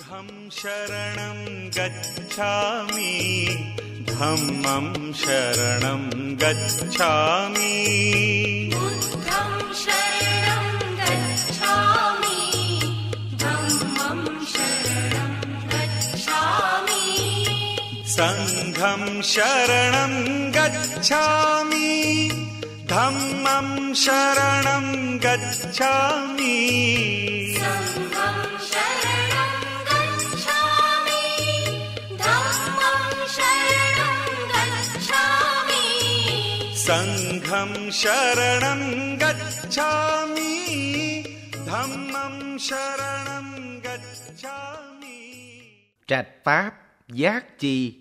शरणं गच्छामि धम्मं शरणं गच्छामि बुद्धं शरणं गच्छामि धम्मं शरणं गच्छामि संघं शरणं गच्छामि धम्मं शरणं गच्छामि संघं शरणं गच्छामि धम्मं शरणं गच्छामि संघं शरणं गच्छामि धम्मं शरणं गच्छामि. Trạch pháp giác chi.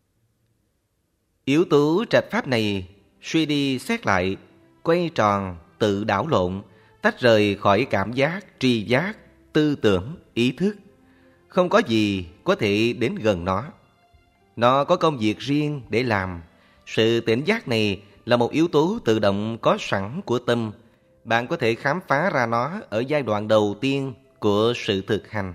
Yếu tố trạch pháp này suy đi xét lại, quay tròn, tự đảo lộn, tách rời khỏi cảm giác, tri giác, tư tưởng, ý thức. Không có gì có thể đến gần nó. Nó có công việc riêng để làm. Sự tỉnh giác này là một yếu tố tự động có sẵn của tâm. Bạn có thể khám phá ra nó ở giai đoạn đầu tiên của sự thực hành.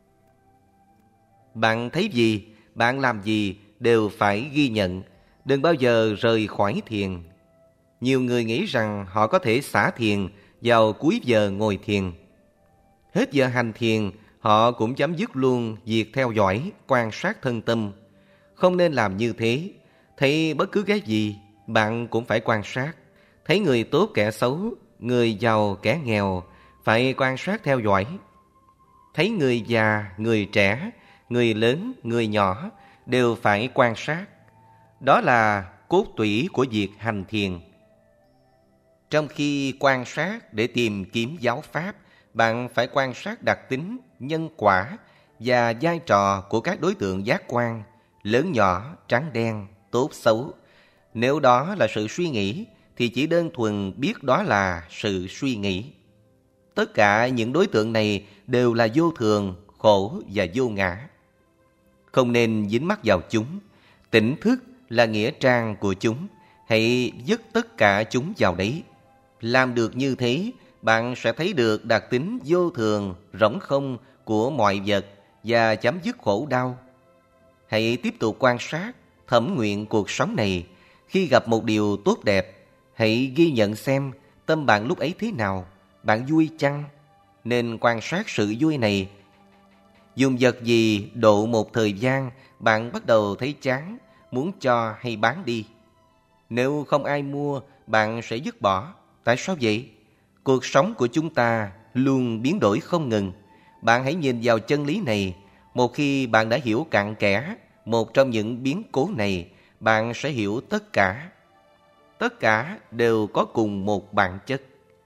Bạn thấy gì, bạn làm gì đều phải ghi nhận. Đừng bao giờ rời khỏi thiền. Nhiều người nghĩ rằng họ có thể xả thiền vào cuối giờ ngồi thiền. Hết giờ hành thiền, họ cũng chấm dứt luôn việc theo dõi, quan sát thân tâm. Không nên làm như thế. Thấy bất cứ cái gì, bạn cũng phải quan sát. Thấy người tốt kẻ xấu, người giàu kẻ nghèo, phải quan sát theo dõi. Thấy người già, người trẻ, người lớn, người nhỏ, đều phải quan sát. Đó là cốt tủy của việc hành thiền. Trong khi quan sát để tìm kiếm giáo pháp, bạn phải quan sát đặc tính, nhân quả và vai trò của các đối tượng giác quan, lớn nhỏ, trắng đen, tốt xấu. Nếu đó là sự suy nghĩ, thì chỉ đơn thuần biết đó là sự suy nghĩ. Tất cả những đối tượng này đều là vô thường, khổ và vô ngã. Không nên dính mắc vào chúng. Tỉnh thức là nghĩa trang của chúng. Hãy dứt tất cả chúng vào đấy. Làm được như thế, bạn sẽ thấy được đặc tính vô thường, rỗng không của mọi vật và chấm dứt khổ đau. Hãy tiếp tục quan sát, thẩm nguyện cuộc sống này. Khi gặp một điều tốt đẹp, hãy ghi nhận xem tâm bạn lúc ấy thế nào. Bạn vui chăng? Nên quan sát sự vui này. Dùng vật gì độ một thời gian, bạn bắt đầu thấy chán, muốn cho hay bán đi. Nếu không ai mua, bạn sẽ dứt bỏ. Tại sao vậy? Cuộc sống của chúng ta luôn biến đổi không ngừng. Bạn hãy nhìn vào chân lý này. Một khi bạn đã hiểu cặn kẽ một trong những biến cố này, bạn sẽ hiểu tất cả. Tất cả đều có cùng một bản chất.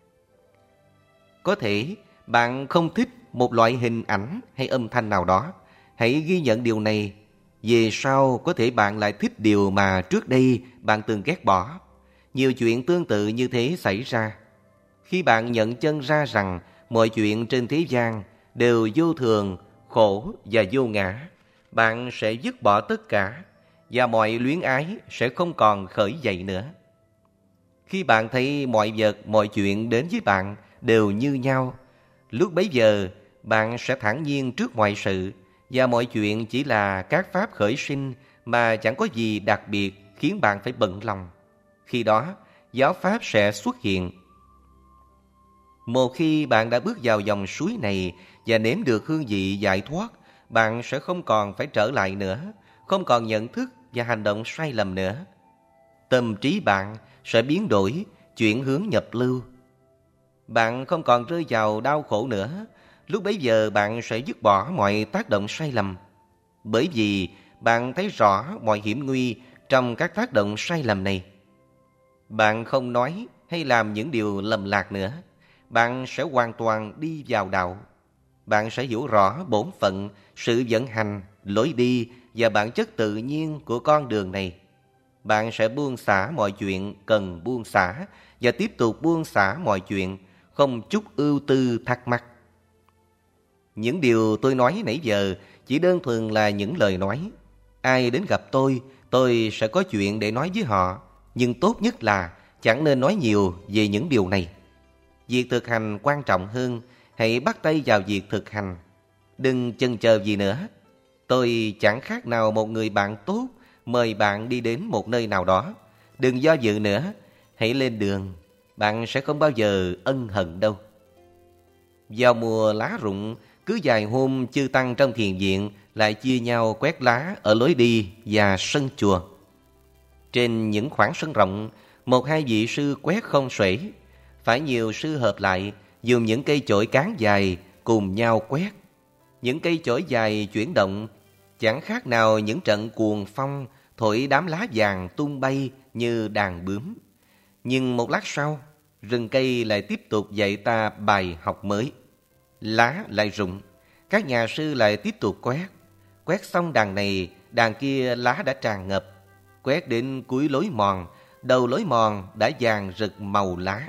Có thể bạn không thích một loại hình ảnh hay âm thanh nào đó. Hãy ghi nhận điều này. Về sau có thể bạn lại thích điều mà trước đây bạn từng ghét bỏ. Nhiều chuyện tương tự như thế xảy ra. Khi bạn nhận chân ra rằng mọi chuyện trên thế gian đều vô thường, khổ và vô ngã, bạn sẽ dứt bỏ tất cả và mọi luyến ái sẽ không còn khởi dậy nữa. Khi bạn thấy mọi vật, mọi chuyện đến với bạn đều như nhau, lúc bấy giờ bạn sẽ thản nhiên trước mọi sự và mọi chuyện chỉ là các pháp khởi sinh mà chẳng có gì đặc biệt khiến bạn phải bận lòng. Khi đó, giáo pháp sẽ xuất hiện. Một khi bạn đã bước vào dòng suối này và nếm được hương vị giải thoát, bạn sẽ không còn phải trở lại nữa, không còn nhận thức và hành động sai lầm nữa. Tâm trí bạn sẽ biến đổi, chuyển hướng nhập lưu. Bạn không còn rơi vào đau khổ nữa. Lúc bấy giờ bạn sẽ dứt bỏ mọi tác động sai lầm. Bởi vì bạn thấy rõ mọi hiểm nguy trong các tác động sai lầm này. Bạn không nói hay làm những điều lầm lạc nữa. Bạn sẽ hoàn toàn đi vào đạo. Bạn sẽ hiểu rõ bổn phận, sự vận hành, lối đi và bản chất tự nhiên của con đường này. Bạn sẽ buông xả mọi chuyện cần buông xả và tiếp tục buông xả mọi chuyện, không chút ưu tư thắc mắc. Những điều tôi nói nãy giờ chỉ đơn thuần là những lời nói. Ai đến gặp tôi sẽ có chuyện để nói với họ. Nhưng tốt nhất là chẳng nên nói nhiều về những điều này. Việc thực hành quan trọng hơn, hãy bắt tay vào việc thực hành. đừng chần chờ gì nữa. Tôi chẳng khác nào một người bạn tốt mời bạn đi đến một nơi nào đó. Đừng do dự nữa, hãy lên đường, bạn sẽ không bao giờ ân hận đâu. Vào mùa lá rụng, cứ vài hôm chư tăng trong thiền viện lại chia nhau quét lá ở lối đi và sân chùa. Trên những khoảng sân rộng, một hai vị sư quét không xuể. Phải nhiều sư hợp lại, dùng những cây chổi cán dài cùng nhau quét. Những cây chổi dài chuyển động, chẳng khác nào những trận cuồng phong thổi đám lá vàng tung bay như đàn bướm. Nhưng một lát sau, rừng cây lại tiếp tục dạy ta bài học mới. Lá lại rụng, các nhà sư lại tiếp tục quét. Quét xong đàn này, đàn kia lá đã tràn ngập. Quét đến cuối lối mòn, đầu lối mòn đã vàng rực màu lá.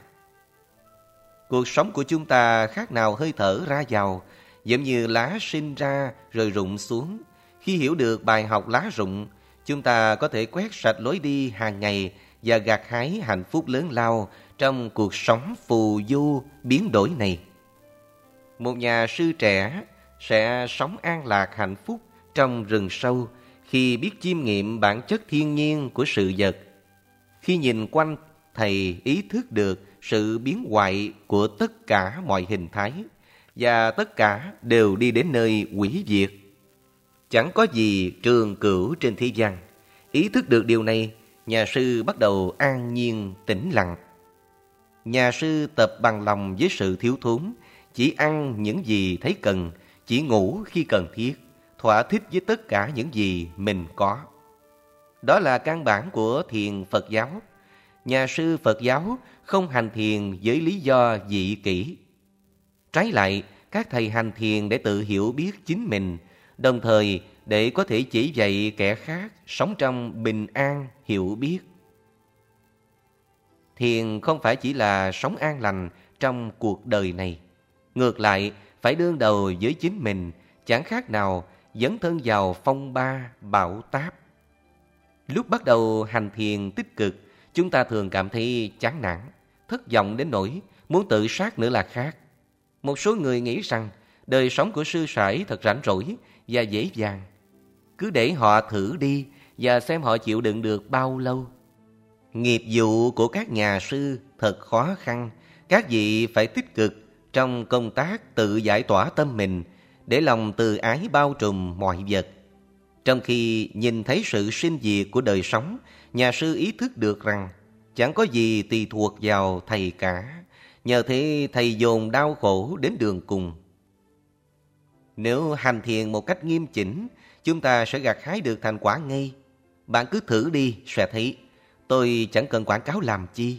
Cuộc sống của chúng ta khác nào hơi thở ra vào, giống như lá sinh ra rồi rụng xuống. Khi hiểu được bài học lá rụng, chúng ta có thể quét sạch lối đi hàng ngày và gặt hái hạnh phúc lớn lao trong cuộc sống phù du biến đổi này. Một nhà sư trẻ sẽ sống an lạc hạnh phúc trong rừng sâu khi biết chiêm nghiệm bản chất thiên nhiên của sự vật. Khi nhìn quanh, thầy ý thức được sự biến hoại của tất cả mọi hình thái và tất cả đều đi đến nơi hủy diệt. Chẳng có gì trường cửu trên thế gian. Ý thức được điều này, nhà sư bắt đầu an nhiên tĩnh lặng. Nhà sư tập bằng lòng với sự thiếu thốn, chỉ ăn những gì thấy cần, chỉ ngủ khi cần thiết, thỏa thích với tất cả những gì mình có. Đó là căn bản của thiền Phật giáo. Nhà sư Phật giáo không hành thiền với lý do dị kỷ. Trái lại, các thầy hành thiền để tự hiểu biết chính mình, đồng thời để có thể chỉ dạy kẻ khác sống trong bình an, hiểu biết. Thiền không phải chỉ là sống an lành trong cuộc đời này. Ngược lại, phải đương đầu với chính mình, chẳng khác nào dấn thân vào phong ba, bão táp. Lúc bắt đầu hành thiền tích cực, chúng ta thường cảm thấy chán nản, thất vọng đến nỗi muốn tự sát nữa là khác. Một số người nghĩ rằng đời sống của sư sãi thật rảnh rỗi và dễ dàng. Cứ để họ thử đi và xem họ chịu đựng được bao lâu. Nghiệp vụ của các nhà sư thật khó khăn. Các vị phải tích cực trong công tác tự giải tỏa tâm mình để lòng từ ái bao trùm mọi vật. Trong khi nhìn thấy sự sinh diệt của đời sống, nhà sư ý thức được rằng chẳng có gì tùy thuộc vào thầy cả. Nhờ thế thầy dồn đau khổ đến đường cùng. Nếu hành thiền một cách nghiêm chỉnh, chúng ta sẽ gặt hái được thành quả ngay. Bạn cứ thử đi sẽ thấy. Tôi chẳng cần quảng cáo làm chi.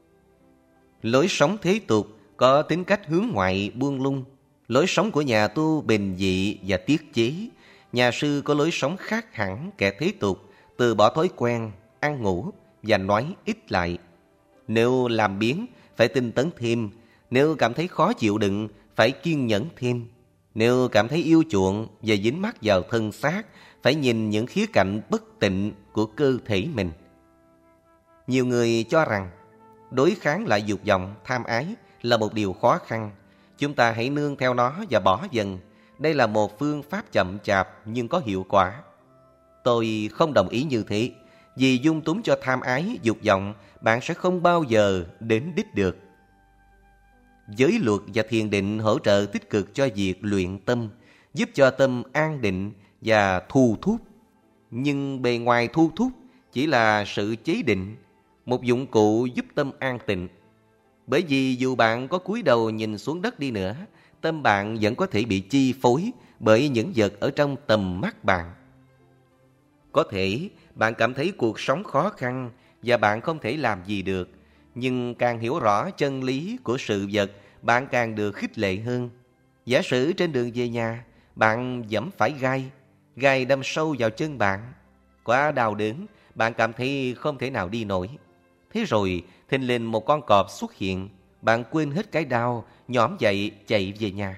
Lối sống thế tục có tính cách hướng ngoại buông lung. Lối sống của nhà tu bình dị và tiết chế. Nhà sư có lối sống khác hẳn kẻ thế tục, từ bỏ thói quen, ăn ngủ và nói ít lại. Nếu làm biếng, phải tinh tấn thêm. Nếu cảm thấy khó chịu đựng, phải kiên nhẫn thêm. Nếu cảm thấy yêu chuộng và dính mắc vào thân xác, phải nhìn những khía cạnh bất tịnh của cơ thể mình. Nhiều người cho rằng đối kháng lại dục vọng, tham ái là một điều khó khăn. Chúng ta hãy nương theo nó và bỏ dần. Đây là một phương pháp chậm chạp nhưng có hiệu quả. Tôi không đồng ý như thế. Vì dung túng cho tham ái, dục vọng, bạn sẽ không bao giờ đến đích được. Giới luật và thiền định hỗ trợ tích cực cho việc luyện tâm, giúp cho tâm an định và thu thúc. Nhưng bề ngoài thu thúc chỉ là sự chế định, một dụng cụ giúp tâm an tịnh. Bởi vì dù bạn có cúi đầu nhìn xuống đất đi nữa, tâm bạn vẫn có thể bị chi phối bởi những vật ở trong tầm mắt bạn. Có thể bạn cảm thấy cuộc sống khó khăn và bạn không thể làm gì được, nhưng càng hiểu rõ chân lý của sự vật, bạn càng được khích lệ hơn. Giả sử trên đường về nhà, bạn giẫm phải gai đâm sâu vào chân bạn. Quá đau đớn, bạn cảm thấy không thể nào đi nổi. Thế rồi thình lình một con cọp xuất hiện, bạn quên hết cái đau, nhõm dậy chạy về nhà.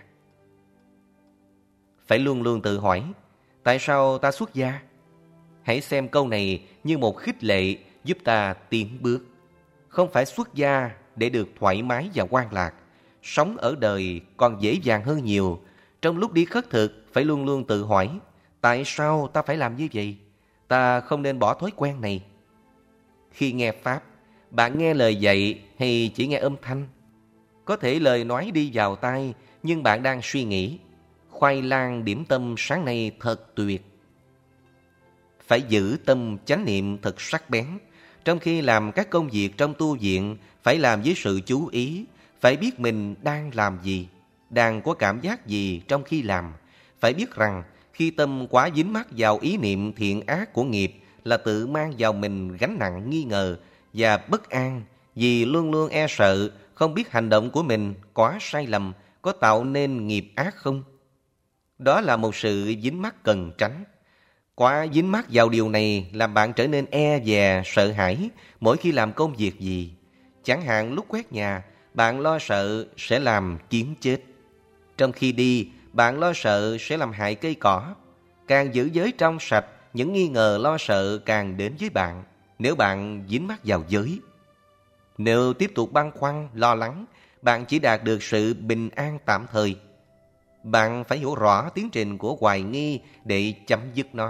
Phải luôn luôn tự hỏi, tại sao ta xuất gia? Hãy xem câu này như một khích lệ giúp ta tiến bước. Không phải xuất gia để được thoải mái và hoan lạc. Sống ở đời còn dễ dàng hơn nhiều. Trong lúc đi khất thực, phải luôn luôn tự hỏi, tại sao ta phải làm như vậy? Ta không nên bỏ thói quen này. Khi nghe Pháp, bạn nghe lời dạy hay chỉ nghe âm thanh? Có thể lời nói đi vào tai, nhưng bạn đang suy nghĩ, khoai lang điểm tâm sáng nay thật tuyệt. Phải giữ tâm chánh niệm thật sắc bén. Trong khi làm các công việc trong tu viện, phải làm với sự chú ý, phải biết mình đang làm gì, đang có cảm giác gì trong khi làm. Phải biết rằng khi tâm quá dính mắc vào ý niệm thiện ác của nghiệp là tự mang vào mình gánh nặng nghi ngờ và bất an, vì luôn luôn e sợ không biết hành động của mình quá sai lầm, có tạo nên nghiệp ác không. Đó là một sự dính mắc cần tránh. Quá dính mắc vào điều này làm bạn trở nên e dè, sợ hãi mỗi khi làm công việc gì. Chẳng hạn lúc quét nhà, bạn lo sợ sẽ làm kiến chết. Trong khi đi, bạn lo sợ sẽ làm hại cây cỏ. Càng giữ giới trong sạch, những nghi ngờ lo sợ càng đến với bạn nếu bạn dính mắc vào giới. Nếu tiếp tục băn khoăn, lo lắng, bạn chỉ đạt được sự bình an tạm thời. Bạn phải hiểu rõ tiến trình của hoài nghi để chấm dứt nó.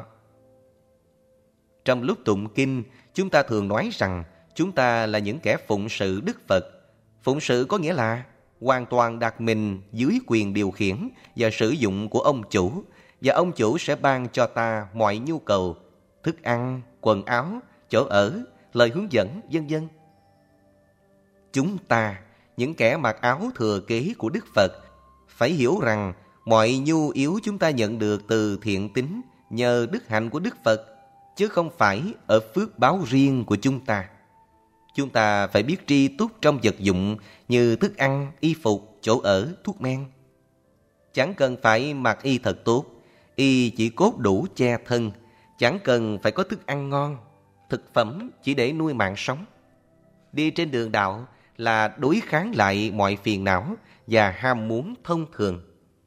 Trong lúc tụng kinh, chúng ta thường nói rằng chúng ta là những kẻ phụng sự Đức Phật. Phụng sự có nghĩa là hoàn toàn đặt mình dưới quyền điều khiển và sử dụng của ông chủ, và ông chủ sẽ ban cho ta mọi nhu cầu, thức ăn, quần áo, chỗ ở, lời hướng dẫn, vân vân. Chúng ta, những kẻ mặc áo thừa kế của Đức Phật, phải hiểu rằng mọi nhu yếu chúng ta nhận được từ thiện tín nhờ đức hạnh của Đức Phật, chứ không phải ở phước báo riêng của chúng ta. Chúng ta phải biết tri túc trong vật dụng như thức ăn, y phục, chỗ ở, thuốc men. Chẳng cần phải mặc y thật tốt, y chỉ cốt đủ che thân. Chẳng cần phải có thức ăn ngon, thực phẩm chỉ để nuôi mạng sống. Đi trên đường đạo là đối kháng lại mọi phiền não và ham muốn thông thường.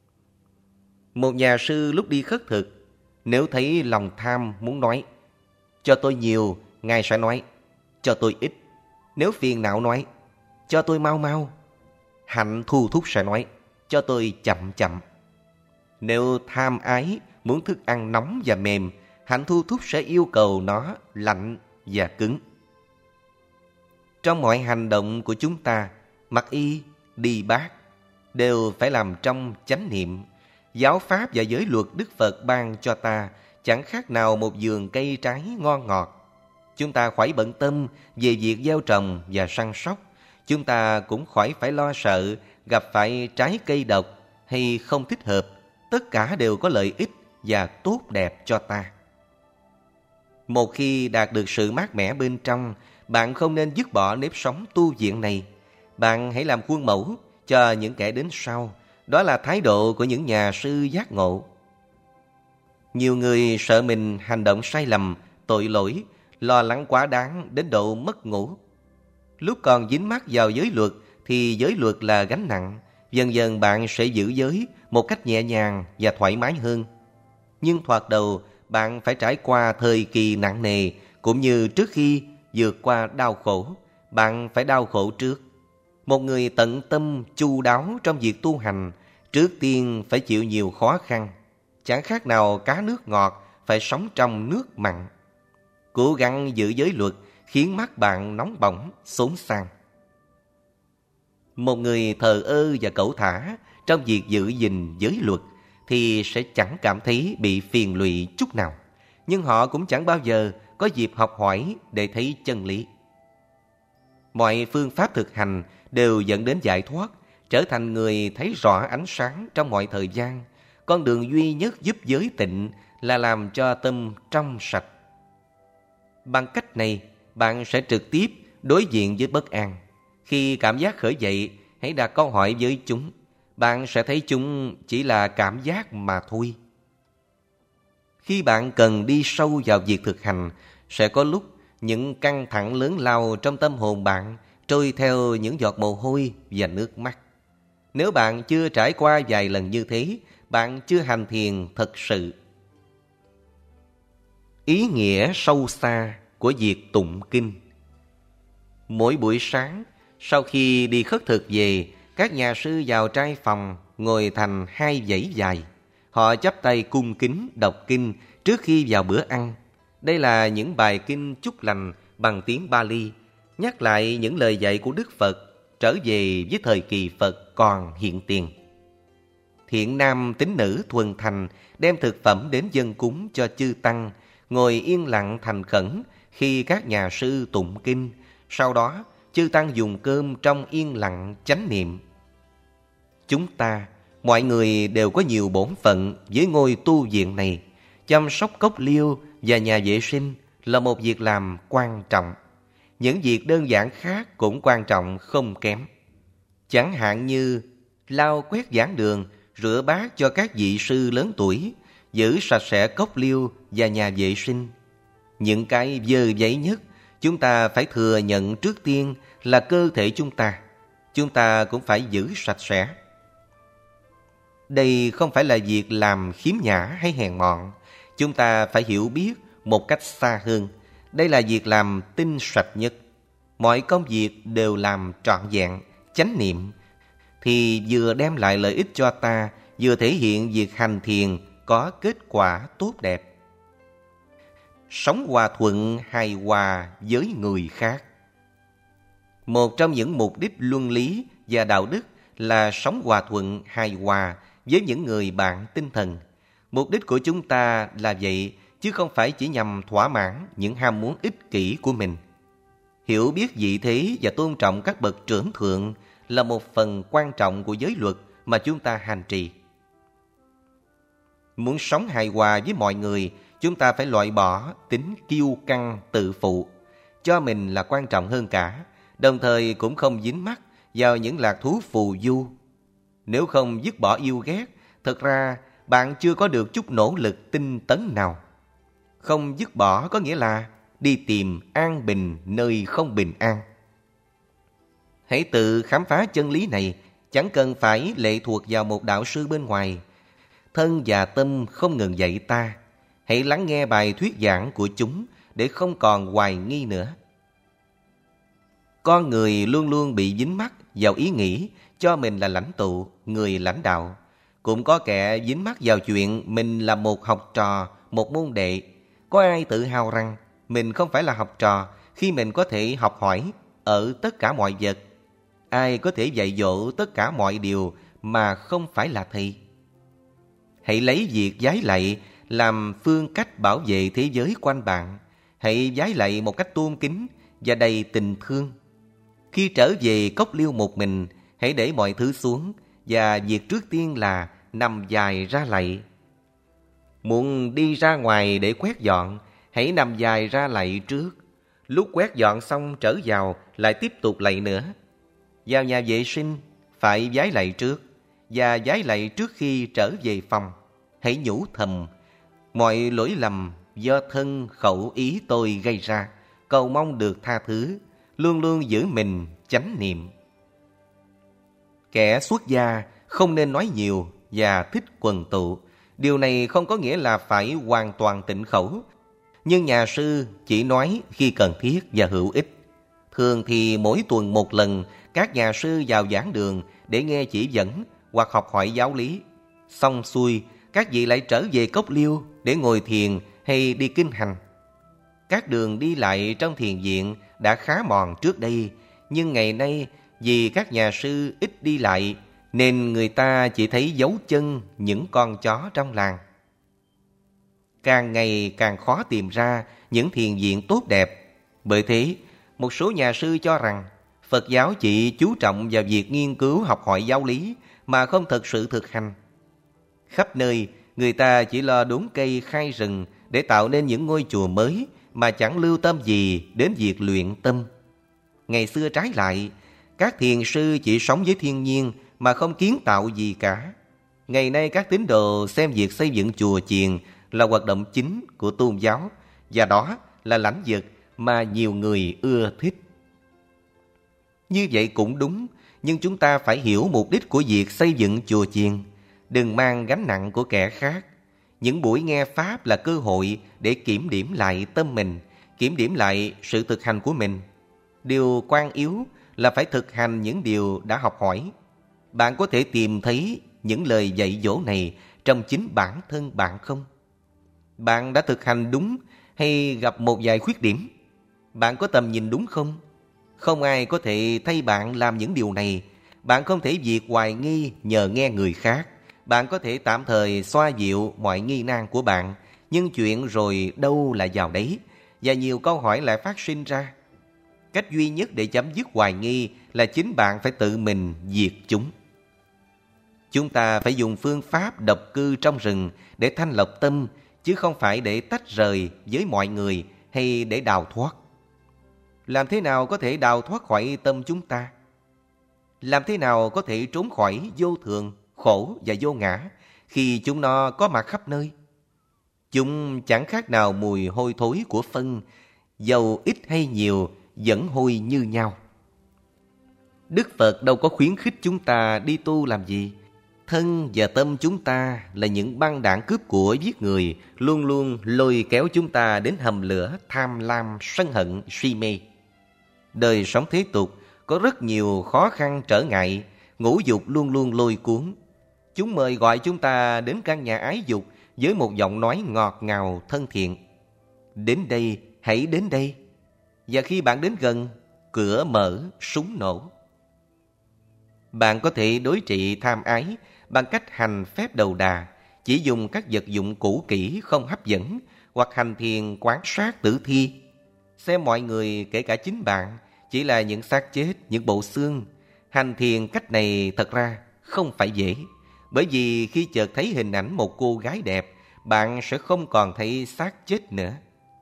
Một nhà sư lúc đi khất thực, nếu thấy lòng tham muốn nói, cho tôi nhiều, Ngài sẽ nói, cho tôi ít. Nếu phiền não nói, cho tôi mau mau. Hạnh thu thúc sẽ nói, cho tôi chậm chậm. Nếu tham ái muốn thức ăn nóng và mềm, hạnh thu thúc sẽ yêu cầu nó lạnh và cứng. Trong mọi hành động của chúng ta, mặc y, đi bát, đều phải làm trong chánh niệm. Giáo pháp và giới luật Đức Phật ban cho ta chẳng khác nào một vườn cây trái ngon ngọt. Chúng ta khỏi bận tâm về việc gieo trồng và săn sóc. Chúng ta cũng khỏi phải lo sợ gặp phải trái cây độc hay không thích hợp. Tất cả đều có lợi ích và tốt đẹp cho ta. Một khi đạt được sự mát mẻ bên trong, bạn không nên dứt bỏ nếp sống tu viện này. Bạn hãy làm khuôn mẫu cho những kẻ đến sau. Đó là thái độ của những nhà sư giác ngộ. Nhiều người sợ mình hành động sai lầm, tội lỗi, lo lắng quá đáng đến độ mất ngủ. Lúc còn dính mắc vào giới luật thì giới luật là gánh nặng. Dần dần bạn sẽ giữ giới một cách nhẹ nhàng và thoải mái hơn. Nhưng thoạt đầu bạn phải trải qua thời kỳ nặng nề, cũng như trước khi vượt qua đau khổ, bạn phải đau khổ trước. Một người tận tâm chu đáo trong việc tu hành, trước tiên phải chịu nhiều khó khăn. Chẳng khác nào cá nước ngọt phải sống trong nước mặn. Cố gắng giữ giới luật khiến mắt bạn nóng bỏng, xốn sang. Một người thờ ơ và cẩu thả trong việc giữ gìn giới luật thì sẽ chẳng cảm thấy bị phiền lụy chút nào. Nhưng họ cũng chẳng bao giờ có dịp học hỏi để thấy chân lý. Mọi phương pháp thực hành đều dẫn đến giải thoát, trở thành người thấy rõ ánh sáng trong mọi thời gian. Con đường duy nhất giúp giới tịnh là làm cho tâm trong sạch. Bằng cách này, bạn sẽ trực tiếp đối diện với bất an. Khi cảm giác khởi dậy, hãy đặt câu hỏi với chúng. Bạn sẽ thấy chúng chỉ là cảm giác mà thôi. Khi bạn cần đi sâu vào việc thực hành, sẽ có lúc những căng thẳng lớn lao trong tâm hồn bạn trôi theo những giọt mồ hôi và nước mắt. Nếu bạn chưa trải qua vài lần như thế, bạn chưa hành thiền thật sự. Ý nghĩa sâu xa của việc tụng kinh. Mỗi buổi sáng, sau khi đi khất thực về, các nhà sư vào trai phòng ngồi thành hai dãy dài. Họ chắp tay cung kính đọc kinh trước khi vào bữa ăn. Đây là những bài kinh chúc lành bằng tiếng Bali, nhắc lại những lời dạy của Đức Phật trở về với thời kỳ Phật còn hiện tiền. Thiện nam tín nữ thuần thành đem thực phẩm đến dâng cúng cho chư tăng, ngồi yên lặng thành khẩn khi các nhà sư tụng kinh. Sau đó, chư tăng dùng cơm trong yên lặng chánh niệm. Chúng ta, mọi người đều có nhiều bổn phận với ngôi tu viện này. Chăm sóc cốc liêu và nhà vệ sinh là một việc làm quan trọng. Những việc đơn giản khác cũng quan trọng không kém. Chẳng hạn như lau quét giảng đường, rửa bát cho các vị sư lớn tuổi, giữ sạch sẽ cốc liêu và nhà vệ sinh. Những cái dơ giấy nhất, chúng ta phải thừa nhận trước tiên là cơ thể chúng ta. Chúng ta cũng phải giữ sạch sẽ. Đây không phải là việc làm khiếm nhã hay hèn mọn. Chúng ta phải hiểu biết một cách xa hơn. Đây là việc làm tinh sạch nhất. Mọi công việc đều làm trọn vẹn, chánh niệm, thì vừa đem lại lợi ích cho ta, vừa thể hiện việc hành thiền có kết quả tốt đẹp. Sống hòa thuận hài hòa với người khác. Một trong những mục đích luân lý và đạo đức là sống hòa thuận hài hòa với những người bạn tinh thần. Mục đích của chúng ta là vậy, chứ không phải chỉ nhằm thỏa mãn những ham muốn ích kỷ của mình. Hiểu biết vị thế và tôn trọng các bậc trưởng thượng là một phần quan trọng của giới luật mà chúng ta hành trì. Muốn sống hài hòa với mọi người, chúng ta phải loại bỏ tính kiêu căng tự phụ, cho mình là quan trọng hơn cả, đồng thời cũng không dính mắc vào những lạc thú phù du. Nếu không dứt bỏ yêu ghét, thật ra bạn chưa có được chút nỗ lực tinh tấn nào. Không dứt bỏ có nghĩa là đi tìm an bình nơi không bình an. Hãy tự khám phá chân lý này, chẳng cần phải lệ thuộc vào một đạo sư bên ngoài. Thân và tâm không ngừng dạy ta. Hãy lắng nghe bài thuyết giảng của chúng để không còn hoài nghi nữa. Con người luôn luôn bị dính mắc vào ý nghĩ cho mình là lãnh tụ, người lãnh đạo. Cũng có kẻ dính mắc vào chuyện mình là một học trò, một môn đệ. Có ai tự hào rằng mình không phải là học trò khi mình có thể học hỏi ở tất cả mọi vật? Ai có thể dạy dỗ tất cả mọi điều mà không phải là thầy? Hãy lấy việc vái lạy làm phương cách bảo vệ thế giới quanh bạn. Hãy vái lạy một cách tôn kính và đầy tình thương. Khi trở về cốc liêu một mình, hãy để mọi thứ xuống và việc trước tiên là nằm dài ra lạy. Muốn đi ra ngoài để quét dọn, hãy nằm dài ra lạy trước. Lúc quét dọn xong trở vào lại tiếp tục lạy nữa. Vào nhà vệ sinh phải vái lạy trước, và vái lạy trước khi trở về phòng. Hãy nhủ thầm: mọi lỗi lầm do thân khẩu ý tôi gây ra, cầu mong được tha thứ. Luôn luôn giữ mình chánh niệm. Kẻ xuất gia không nên nói nhiều và thích quần tụ. Điều này không có nghĩa là phải hoàn toàn tịnh khẩu, nhưng nhà sư chỉ nói khi cần thiết và hữu ích. Thường thì mỗi tuần một lần, các nhà sư vào giảng đường để nghe chỉ dẫn hoặc học hỏi giáo lý. Xong xuôi, các vị lại trở về cốc liêu để ngồi thiền hay đi kinh hành. Các đường đi lại trong thiền viện đã khá mòn trước đây, nhưng ngày nay vì các nhà sư ít đi lại nên người ta chỉ thấy dấu chân những con chó trong làng. Càng ngày càng khó tìm ra những thiền viện tốt đẹp. Bởi thế, một số nhà sư cho rằng Phật giáo chỉ chú trọng vào việc nghiên cứu học hỏi giáo lý mà không thực sự thực hành. Khắp nơi, người ta chỉ lo đốn cây khai rừng để tạo nên những ngôi chùa mới mà chẳng lưu tâm gì đến việc luyện tâm. Ngày xưa trái lại, các thiền sư chỉ sống với thiên nhiên mà không kiến tạo gì cả. Ngày nay các tín đồ xem việc xây dựng chùa chiền là hoạt động chính của tôn giáo, và đó là lãnh vực mà nhiều người ưa thích. Như vậy cũng đúng, nhưng chúng ta phải hiểu mục đích của việc xây dựng chùa chiền. Đừng mang gánh nặng của kẻ khác. Những buổi nghe Pháp là cơ hội để kiểm điểm lại tâm mình, kiểm điểm lại sự thực hành của mình. Điều quan yếu là phải thực hành những điều đã học hỏi. Bạn có thể tìm thấy những lời dạy dỗ này trong chính bản thân bạn không? Bạn đã thực hành đúng hay gặp một vài khuyết điểm? Bạn có tầm nhìn đúng không? Không ai có thể thay bạn làm những điều này. Bạn không thể diệt hoài nghi nhờ nghe người khác. Bạn có thể tạm thời xoa dịu mọi nghi nan của bạn, nhưng chuyện rồi đâu là vào đấy, và nhiều câu hỏi lại phát sinh ra. Cách duy nhất để chấm dứt hoài nghi là chính bạn phải tự mình diệt chúng. Chúng ta phải dùng phương pháp độc cư trong rừng để thanh lọc tâm, chứ không phải để tách rời với mọi người hay để đào thoát. Làm thế nào có thể đào thoát khỏi tâm chúng ta? Làm thế nào có thể trốn khỏi vô thường, khổ và vô ngã khi chúng nó có mặt khắp nơi? Chúng chẳng khác nào mùi hôi thối của phân, dầu ít hay nhiều vẫn hôi như nhau. Đức Phật đâu có khuyến khích chúng ta đi tu làm gì. Thân và tâm chúng ta là những băng đảng cướp của giết người, luôn luôn lôi kéo chúng ta đến hầm lửa tham lam, sân hận, si mê. Đời sống thế tục có rất nhiều khó khăn trở ngại, ngũ dục luôn luôn lôi cuốn. Chúng mời gọi chúng ta đến căn nhà ái dục với một giọng nói ngọt ngào thân thiện. Đến đây, hãy đến đây. Và khi bạn đến gần, cửa mở, súng nổ. Bạn có thể đối trị tham ái bằng cách hành phép đầu đà, chỉ dùng các vật dụng cũ kỹ không hấp dẫn, hoặc hành thiền quán sát tử thi. Xem mọi người, kể cả chính bạn, chỉ là những xác chết, những bộ xương. Hành thiền cách này thật ra không phải dễ, bởi vì khi chợt thấy hình ảnh một cô gái đẹp, bạn sẽ không còn thấy xác chết nữa.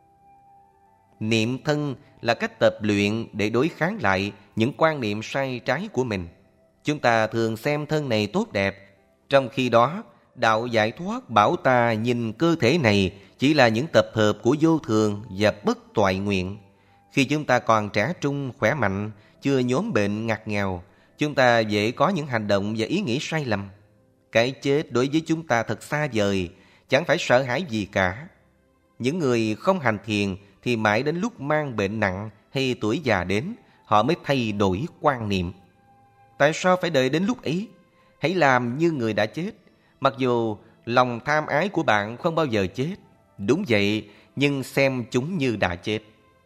Niệm thân là cách tập luyện để đối kháng lại những quan niệm sai trái của mình. Chúng ta thường xem thân này tốt đẹp, trong khi đó đạo giải thoát bảo ta nhìn cơ thể này chỉ là những tập hợp của vô thường và bất toại nguyện. Khi chúng ta còn trẻ trung, khỏe mạnh, chưa nhóm bệnh ngặt nghèo, chúng ta dễ có những hành động và ý nghĩ sai lầm. Cái chết đối với chúng ta thật xa vời, chẳng phải sợ hãi gì cả. Những người không hành thiền thì mãi đến lúc mang bệnh nặng hay tuổi già đến, họ mới thay đổi quan niệm. Tại sao phải đợi đến lúc ấy? Hãy làm như người đã chết, mặc dù lòng tham ái của bạn không bao giờ chết. Đúng vậy, nhưng xem chúng như đã chết.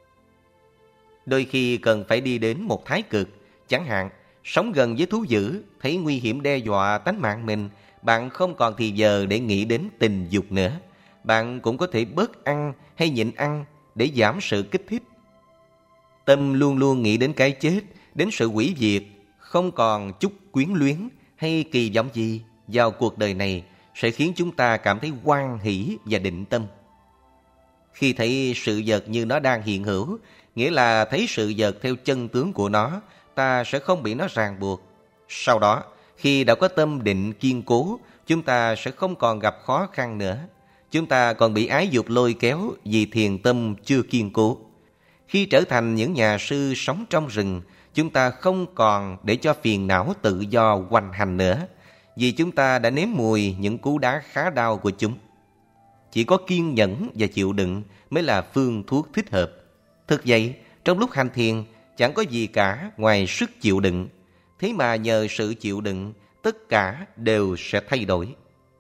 Đôi khi cần phải đi đến một thái cực, chẳng hạn sống gần với thú dữ, thấy nguy hiểm đe dọa tánh mạng mình, bạn không còn thì giờ để nghĩ đến tình dục nữa. Bạn cũng có thể bớt ăn hay nhịn ăn để giảm sự kích thích. Tâm luôn luôn nghĩ đến cái chết, đến sự hủy diệt, không còn chút quyến luyến hay kỳ vọng gì vào cuộc đời này sẽ khiến chúng ta cảm thấy hoan hỷ và định tâm. Khi thấy sự vật như nó đang hiện hữu, nghĩa là thấy sự vật theo chân tướng của nó, ta sẽ không bị nó ràng buộc. Sau đó, khi đã có tâm định kiên cố, chúng ta sẽ không còn gặp khó khăn nữa. Chúng ta còn bị ái dục lôi kéo vì thiền tâm chưa kiên cố. Khi trở thành những nhà sư sống trong rừng, chúng ta không còn để cho phiền não tự do hoành hành nữa, vì chúng ta đã nếm mùi những cú đá khá đau của chúng. Chỉ có kiên nhẫn và chịu đựng mới là phương thuốc thích hợp. Thực vậy, trong lúc hành thiền, chẳng có gì cả ngoài sức chịu đựng. Thế mà nhờ sự chịu đựng, tất cả đều sẽ thay đổi.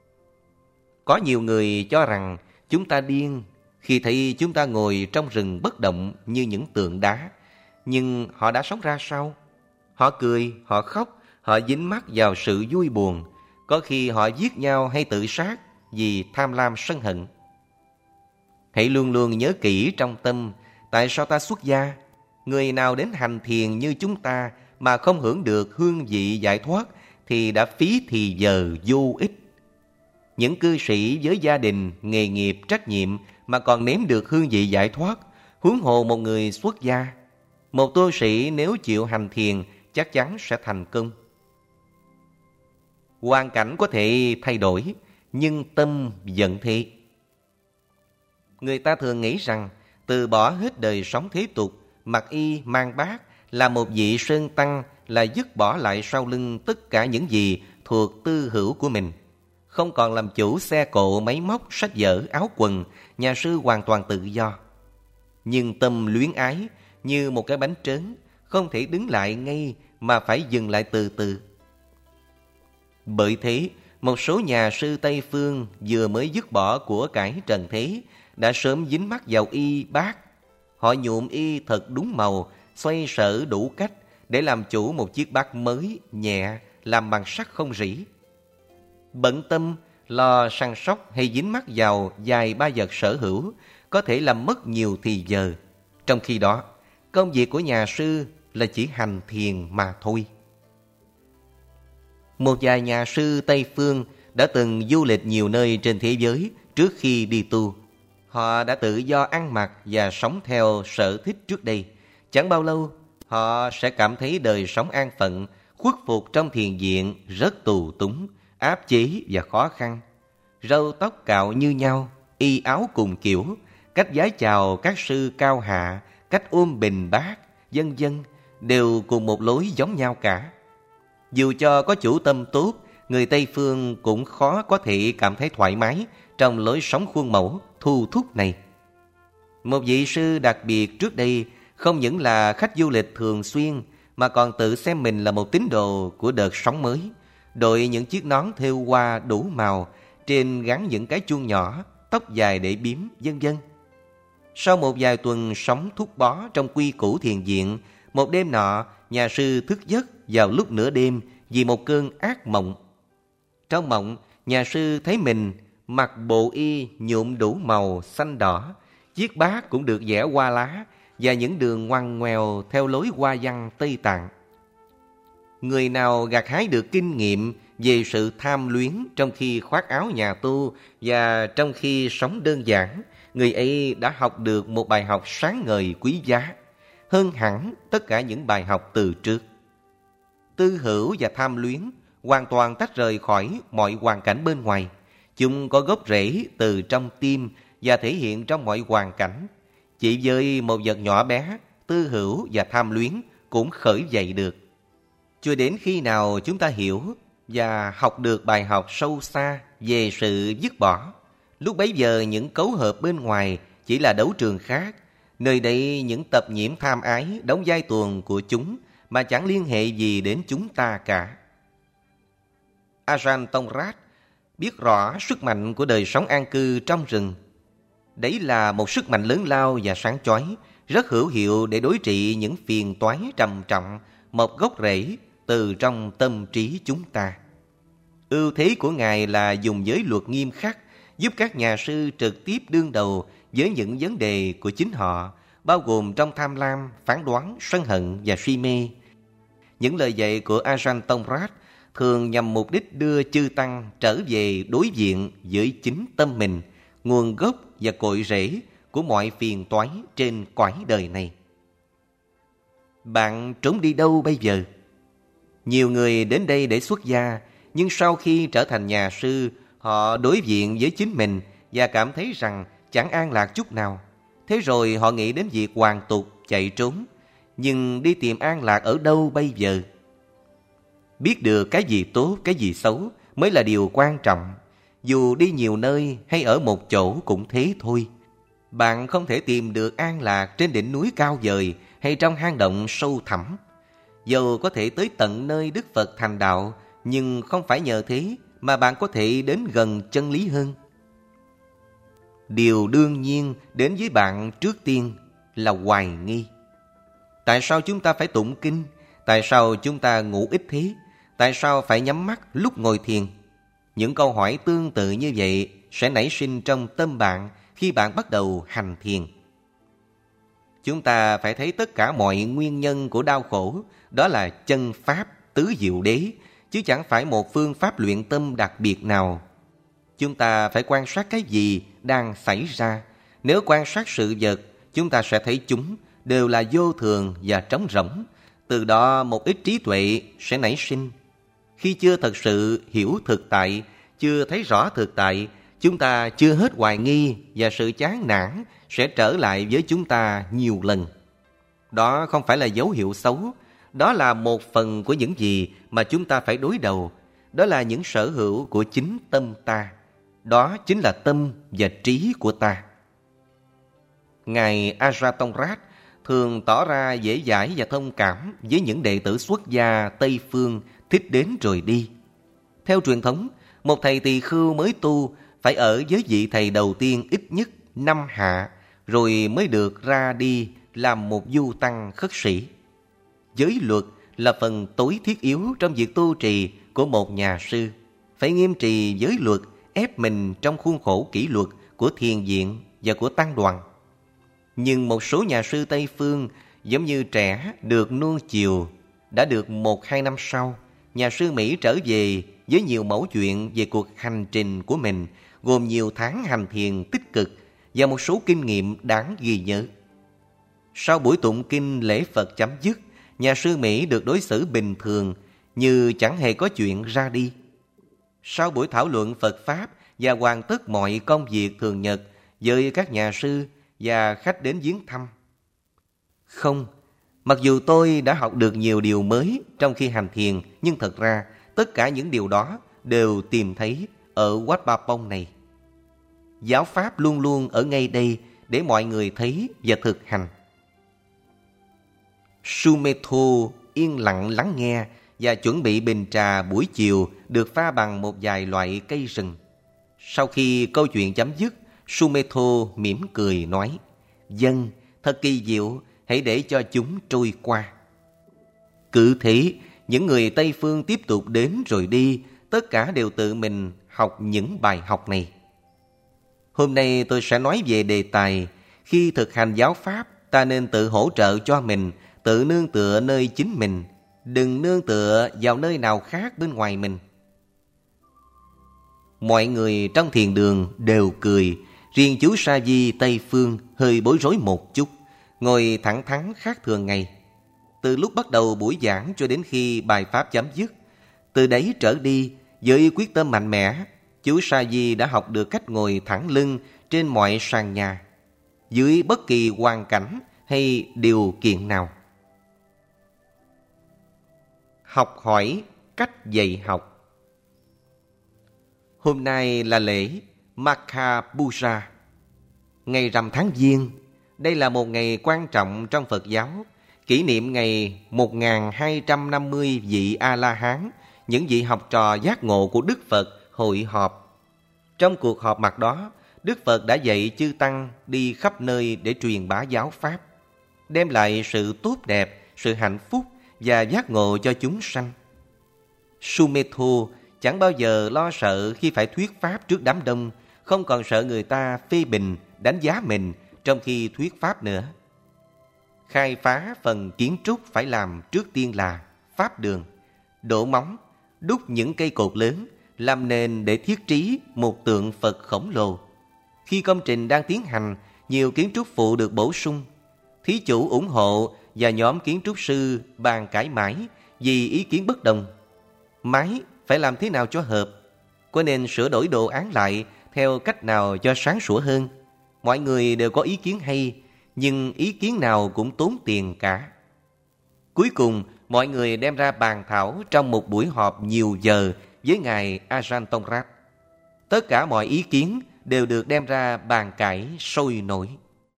Có nhiều người cho rằng chúng ta điên khi thấy chúng ta ngồi trong rừng bất động như những tượng đá. Nhưng họ đã sống ra sao? Họ cười, họ khóc, họ dính mắc vào sự vui buồn. Có khi họ giết nhau hay tự sát vì tham lam sân hận. Hãy luôn luôn nhớ kỹ trong tâm, tại sao ta xuất gia? Người nào đến hành thiền như chúng ta mà không hưởng được hương vị giải thoát thì đã phí thì giờ vô ích. Những cư sĩ với gia đình, nghề nghiệp, trách nhiệm mà còn nếm được hương vị giải thoát, huống hồ một người xuất gia. Một tu sĩ nếu chịu hành thiền chắc chắn sẽ thành công. Hoàn cảnh có thể thay đổi, nhưng tâm vẫn thế. Người ta thường nghĩ rằng từ bỏ hết đời sống thế tục, mặc y mang bát, là một vị sơn tăng là dứt bỏ lại sau lưng tất cả những gì thuộc tư hữu của mình. Không còn làm chủ xe cộ, máy móc, sách vở, áo quần, nhà sư hoàn toàn tự do. Nhưng tâm luyến ái như một cái bánh trớn, không thể đứng lại ngay mà phải dừng lại từ từ. Bởi thế, một số nhà sư Tây Phương vừa mới dứt bỏ của cải trần thế, đã sớm dính mắc vào y bát. Họ nhuộm y thật đúng màu, xoay sở đủ cách để làm chủ một chiếc bát mới, nhẹ, làm bằng sắt không rỉ. Bận tâm, lo săn sóc hay dính mắc vào vài ba vật sở hữu có thể làm mất nhiều thì giờ. Trong khi đó, công việc của nhà sư là chỉ hành thiền mà thôi. Một vài nhà sư Tây Phương đã từng du lịch nhiều nơi trên thế giới trước khi đi tu. Họ đã tự do ăn mặc và sống theo sở thích trước đây. Chẳng bao lâu, họ sẽ cảm thấy đời sống an phận, khuất phục trong thiền viện rất tù túng, áp chế và khó khăn. Râu tóc cạo như nhau, y áo cùng kiểu, cách vái chào các sư cao hạ, cách ôm bình bát, vân vân, đều cùng một lối giống nhau cả. Dù cho có chủ tâm tốt, người Tây Phương cũng khó có thể cảm thấy thoải mái trong lối sống khuôn mẫu, thu thúc này. Một vị sư đặc biệt trước đây không những là khách du lịch thường xuyên mà còn tự xem mình là một tín đồ của đợt sống mới, đội những chiếc nón thêu hoa đủ màu, trên gắn những cái chuông nhỏ, tóc dài để bím, vân vân. Sau một vài tuần sống thúc bó trong quy củ thiền viện, một đêm nọ, nhà sư thức giấc vào lúc nửa đêm vì một cơn ác mộng. Trong mộng, nhà sư thấy mình mặc bộ y nhuộm đủ màu xanh đỏ, chiếc bát cũng được vẽ hoa lá và những đường ngoằn ngoèo theo lối hoa văn Tây Tạng. Người nào gặt hái được kinh nghiệm về sự tham luyến trong khi khoác áo nhà tu và trong khi sống đơn giản, người ấy đã học được một bài học sáng ngời quý giá, hơn hẳn tất cả những bài học từ trước. Tư hữu và tham luyến hoàn toàn tách rời khỏi mọi hoàn cảnh bên ngoài. Chúng có gốc rễ từ trong tim và thể hiện trong mọi hoàn cảnh. Chỉ với một vật nhỏ bé, tư hữu và tham luyến cũng khởi dậy được. Cho đến khi nào chúng ta hiểu và học được bài học sâu xa về sự dứt bỏ, lúc bấy giờ những cấu hợp bên ngoài chỉ là đấu trường khác. Nơi đây những tập nhiễm tham ái đóng vai tuồng của chúng mà chẳng liên hệ gì đến chúng ta cả. Ajahn Tongrat biết rõ sức mạnh của đời sống an cư trong rừng. Đấy là một sức mạnh lớn lao và sáng chói, rất hữu hiệu để đối trị những phiền toái trầm trọng một gốc rễ từ trong tâm trí chúng ta. Ưu thế của Ngài là dùng giới luật nghiêm khắc, giúp các nhà sư trực tiếp đương đầu với những vấn đề của chính họ, bao gồm trong tham lam, phán đoán, sân hận và si mê. Những lời dạy của Ajahn Tongrat thường nhằm mục đích đưa chư tăng trở về đối diện với chính tâm mình, nguồn gốc và cội rễ của mọi phiền toái trên cõi đời này. Bạn trốn đi đâu bây giờ? Nhiều người đến đây để xuất gia, nhưng sau khi trở thành nhà sư, họ đối diện với chính mình và cảm thấy rằng chẳng an lạc chút nào. Thế rồi họ nghĩ đến việc hoàn tục, chạy trốn. Nhưng đi tìm an lạc ở đâu bây giờ? Biết được cái gì tốt, cái gì xấu mới là điều quan trọng. Dù đi nhiều nơi hay ở một chỗ cũng thế thôi. Bạn không thể tìm được an lạc trên đỉnh núi cao vời hay trong hang động sâu thẳm. Dầu có thể tới tận nơi Đức Phật thành đạo, nhưng không phải nhờ thế mà bạn có thể đến gần chân lý hơn. Điều đương nhiên đến với bạn trước tiên là hoài nghi. Tại sao chúng ta phải tụng kinh? Tại sao chúng ta ngủ ít thế? Tại sao phải nhắm mắt lúc ngồi thiền? Những câu hỏi tương tự như vậy sẽ nảy sinh trong tâm bạn khi bạn bắt đầu hành thiền. Chúng ta phải thấy tất cả mọi nguyên nhân của đau khổ, đó là chân pháp tứ diệu đế, chứ chẳng phải một phương pháp luyện tâm đặc biệt nào. Chúng ta phải quan sát cái gì đang xảy ra. Nếu quan sát sự vật, chúng ta sẽ thấy chúng đều là vô thường và trống rỗng. Từ đó một ít trí tuệ sẽ nảy sinh. Khi chưa thật sự hiểu thực tại, chưa thấy rõ thực tại, chúng ta chưa hết hoài nghi và sự chán nản sẽ trở lại với chúng ta nhiều lần. Đó không phải là dấu hiệu xấu, đó là một phần của những gì mà chúng ta phải đối đầu. Đó là những sở hữu của chính tâm ta. Đó chính là tâm và trí của ta. Ngài Ajahn Tongrat thường tỏ ra dễ dãi và thông cảm với những đệ tử xuất gia Tây Phương thích đến rồi đi. Theo truyền thống, Một thầy tỳ khưu mới tu phải ở với vị thầy đầu tiên ít nhất 5 hạ, rồi mới được ra đi làm một du tăng khất sĩ. Giới luật là phần tối thiết yếu trong việc tu trì của một nhà sư. Phải nghiêm trì giới luật, ép mình trong khuôn khổ kỷ luật của thiền viện và của tăng đoàn. Nhưng một số nhà sư Tây Phương giống như trẻ được nuông chiều. Đã được 1-2 năm sau, nhà sư Mỹ trở về với nhiều mẫu chuyện về cuộc hành trình của mình, gồm nhiều tháng hành thiền tích cực và một số kinh nghiệm đáng ghi nhớ. Sau buổi tụng kinh lễ Phật chấm dứt, nhà sư Mỹ được đối xử bình thường như chẳng hề có chuyện ra đi. Sau buổi thảo luận Phật Pháp và hoàn tất mọi công việc thường nhật với các nhà sư và khách đến viếng thăm. Không, mặc dù tôi đã học được nhiều điều mới trong khi hành thiền, nhưng thật ra tất cả những điều đó đều tìm thấy ở Wat Ba Pong này. Giáo Pháp luôn luôn ở ngay đây để mọi người thấy và thực hành. Sumetho yên lặng lắng nghe và chuẩn bị bình trà buổi chiều được pha bằng một vài loại cây rừng. Sau khi câu chuyện chấm dứt, Sumetho mỉm cười nói: "Vâng, thật kỳ diệu, hãy để cho chúng trôi qua." Cứ thế, những người Tây Phương tiếp tục đến rồi đi, tất cả đều tự mình học những bài học này. Hôm nay tôi sẽ nói về đề tài: khi thực hành giáo Pháp, ta nên tự hỗ trợ cho mình, tự nương tựa nơi chính mình, đừng nương tựa vào nơi nào khác bên ngoài mình. Mọi người trong thiền đường đều cười, riêng chú Sa Di Tây Phương hơi bối rối một chút, ngồi thẳng thắn khác thường ngày. Từ lúc bắt đầu buổi giảng cho đến khi bài Pháp chấm dứt, từ đấy trở đi, với quyết tâm mạnh mẽ, chú Sa Di đã học được cách ngồi thẳng lưng trên mọi sàn nhà, dưới bất kỳ hoàn cảnh hay điều kiện nào. Học hỏi cách dạy học. Hôm nay là lễ Magha Puja, ngày rằm tháng Giêng. Đây là một ngày quan trọng trong Phật giáo, kỷ niệm ngày 1250 vị A-la-hán, những vị học trò giác ngộ của Đức Phật hội họp. Trong cuộc họp mặt đó, Đức Phật đã dạy chư tăng đi khắp nơi để truyền bá giáo Pháp, đem lại sự tốt đẹp, sự hạnh phúc và giác ngộ cho chúng sanh. Sumetho chẳng bao giờ lo sợ khi phải thuyết Pháp trước đám đông, không còn sợ người ta phê bình, đánh giá mình trong khi thuyết Pháp nữa. Khai phá phần kiến trúc phải làm trước tiên là Pháp đường, đổ móng, đúc những cây cột lớn, làm nền để thiết trí một tượng Phật khổng lồ. Khi công trình đang tiến hành, nhiều kiến trúc phụ được bổ sung. Thí chủ ủng hộ và nhóm kiến trúc sư bàn cãi mãi vì ý kiến bất đồng. Mái phải làm thế nào cho hợp? Có nên sửa đổi đồ án lại theo cách nào cho sáng sủa hơn? Mọi người đều có ý kiến hay, nhưng ý kiến nào cũng tốn tiền cả. Cuối cùng, mọi người đem ra bàn thảo trong một buổi họp nhiều giờ với Ngài Ajahn Tongrat. Tất cả mọi ý kiến đều được đem ra bàn cãi sôi nổi.